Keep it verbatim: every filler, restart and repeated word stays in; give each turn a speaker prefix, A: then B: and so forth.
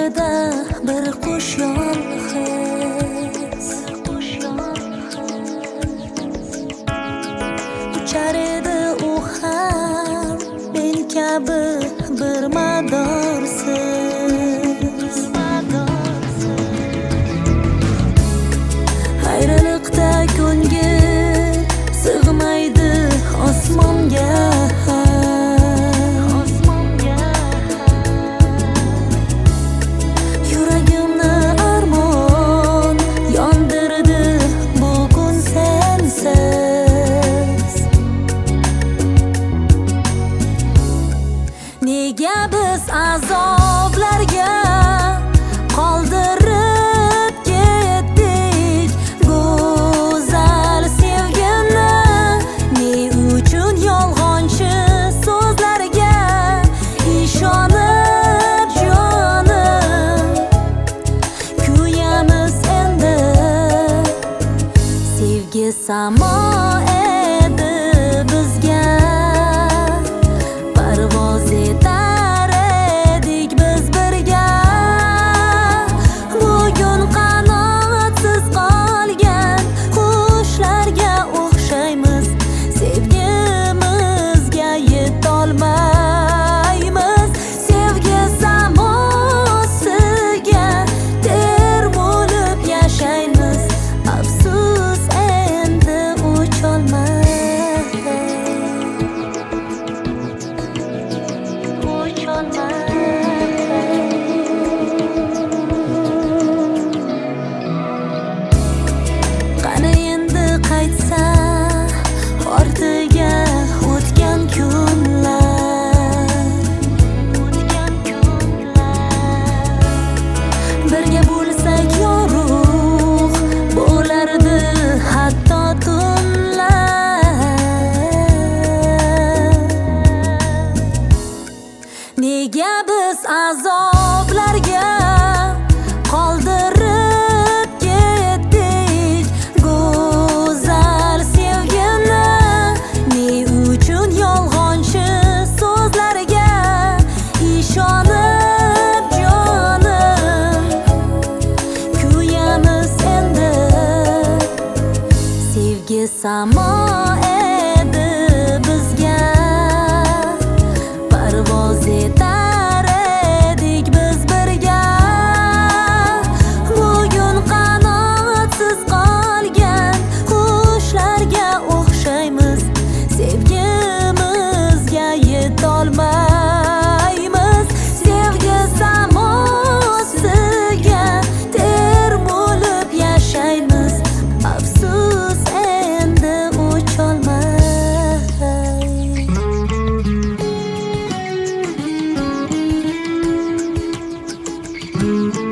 A: ucharida bir qush yolg'iz, uchar edi u ham men kabi bir madorsiz. Ayriliqda ko'ngil sig'maydi osmonga, yuragimni armon yondirdi bugun sensiz. Nega biz azoblarga qoldirib ketdik go'zal sevgini? Ne uchun yolg'onchi so'zlarga ishonib jonim kuyamiz endi? Sevgi samo edi bizga, parvoz etar edik biz birga. Bugun qanotsiz qolgan qushlarga o'xshaymiz, sevgimizga yetolmaymiz. Sevgi samosiga termulib yashaymiz, afsus endi ucholmay, ucholmay. Qani endi qaytsa ortiga o'tgan kunlar, birga bo'lsak yorug' bo'lardi hatto tunlar. Nega biz azoblarga qoldirib ketdik go'zal sevgini? Ne uchun yolg'onchi so'zlarga ishonib jonim kuyamiz endi? Sevgi samo edi bizga, parvoz etar edik biz birga. Bugun qanotsiz qolgan qushlarga o'xshaymiz, sevgimizga yetolmaymiz. Sevgi samosiga termulib yashaymiz, afsus endi ucholmay.